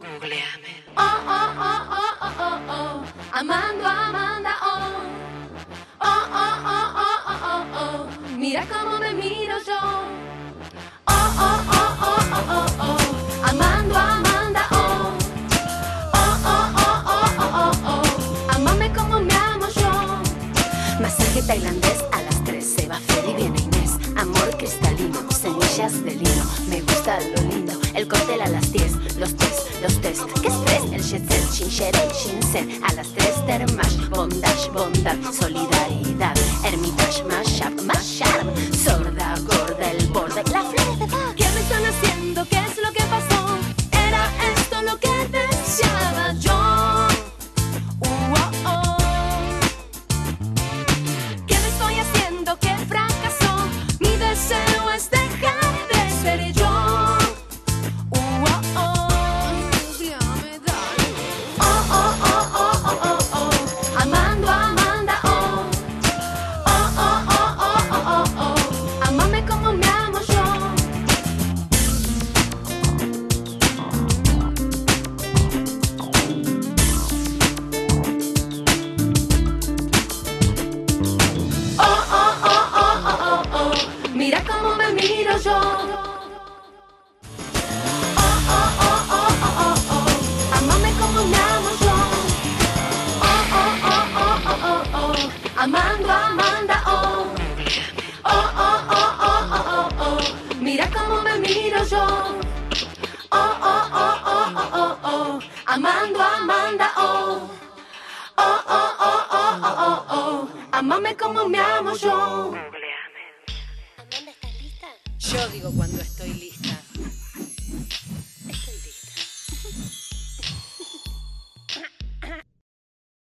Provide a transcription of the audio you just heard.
Googleame. Oh, oh, oh, oh, oh, oh, oh. Amando a Amanda, oh. Oh, oh, oh, oh, oh, oh, oh. Mira cómo me miro yo. Oh, oh, oh, oh, oh, oh, oh. Amando a Amanda, oh. Oh, oh, oh, oh, oh, oh, oh. Amame como me amo yo. Masaje tailandés a las 3. Se va Freddy, viene Inés. Amor cristalino, semillas de lino. Me gusta lo lindo. El cóctel a las 10. Los test. ¿Qué estrés? El jet set, chinchera y shinsen. A las 3 termash, bondage, solidaridad. Hermitage, mashup. Sorda, gorda, el borde. La flor de Bach. ¿Qué me están haciendo? ¿Qué es lo que pasó? ¿Era esto lo que deseaba?